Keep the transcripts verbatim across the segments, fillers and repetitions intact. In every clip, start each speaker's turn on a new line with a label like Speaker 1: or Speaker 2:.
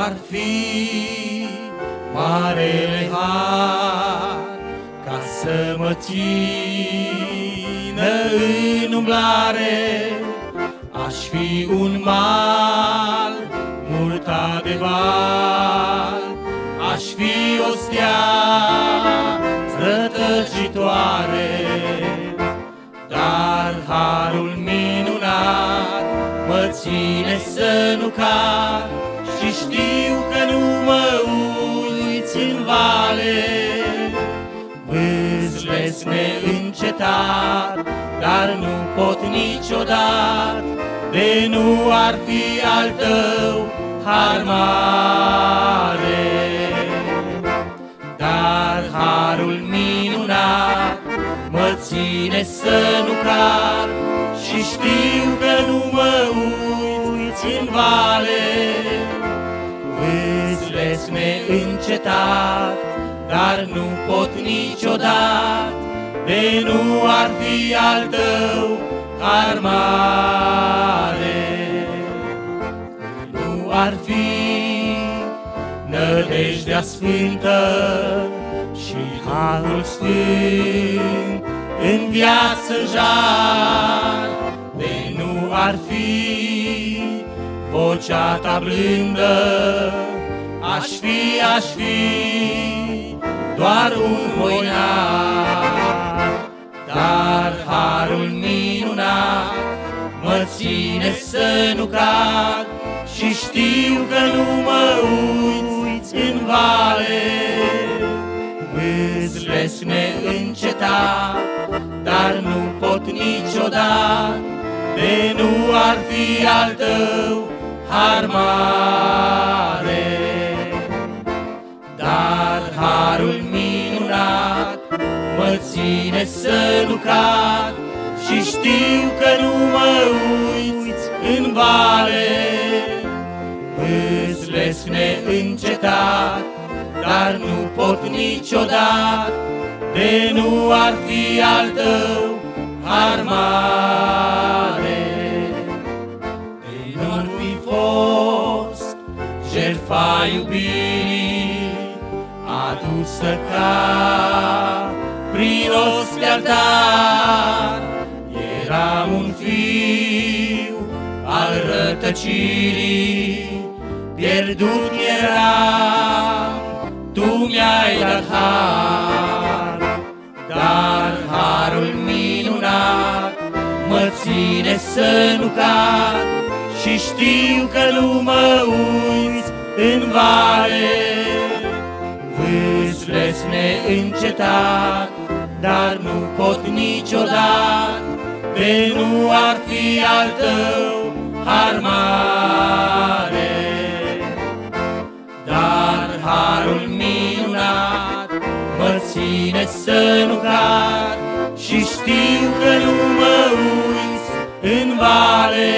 Speaker 1: ar fi marele har ca să mă țină în umblare, aș fi un mal mult adevăr, aș fi o stea strătăcitoare, dar harul minunat mă ține să nu cad și știu că nu mă uiți în vale. Vâslesc neîncetat, dar nu pot niciodată, de nu ar fi al tău har mare. Dar harul minunat mă ține să nu cad și știu că nu mă uiți în vale. Vâslesc neîncetat, dar nu pot niciodată, de nu ar fi al tău har mare. Nu ar fi nădejdea sfântă și harul sfânt în viață jar, de nu ar fi vocea ta blândă, aș fi, aș fi doar un moinar. Dar harul minunat mă ține să nu cad și știu că nu mă uiți în vale. Vâslesc neîncetat, dar nu pot niciodată, de nu ar fi al tău har mare. Dar harul minunat mă ține să nu cad și știu că nu mă uiți în vale. Vâslesc neîncetat, dar nu pot niciodată, de nu ar fi al tău har mare. De nu ar fi fost jertfa iubirii adusă ca prin ost pe altar, eram un fiu al rătăcirii, pierdut eram, tu mi-ai dat har. Dar harul minunat mă ține să nu cad și știu că nu mă uiți în vale. Vâslesc neîncetat, dar nu pot niciodată, de nu ar fi al tău har mare. Dar harul minunat mă ține să nu cad și știu că nu mă uiți în vale.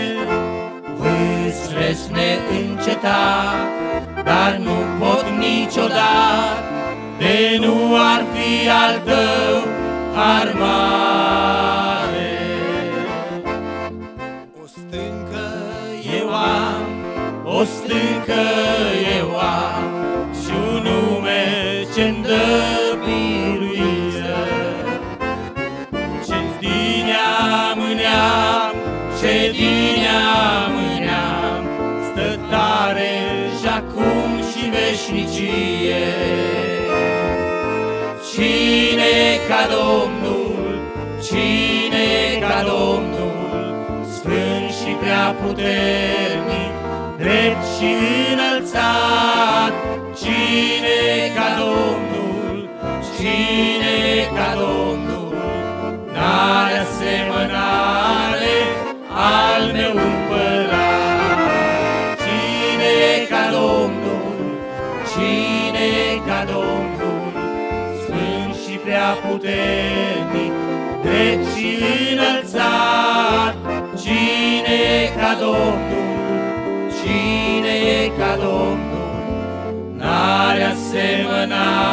Speaker 1: Vâslesc neîncetat, dar nu pot niciodată, de nu ar fi al tău har mare. O stâncă eu am, o stâncă eu am și un nume ce-mi dă biruință, ce-mi din neam în neam, ce din neam în neam, stă tare și acum și veșnicie. Cine ca Domnul, cine ca Domnul, sfânt și prea puternic, drept și înălțat. Cine ca Domnul, cine ca Domnul, n-are asemănare al meu împărat. Cine ca Domnul, cine ca Domnul, sfânt și prea puternic, drept și înălțat. Cine ca Domnul, cine ca Domnul, n-are asemănare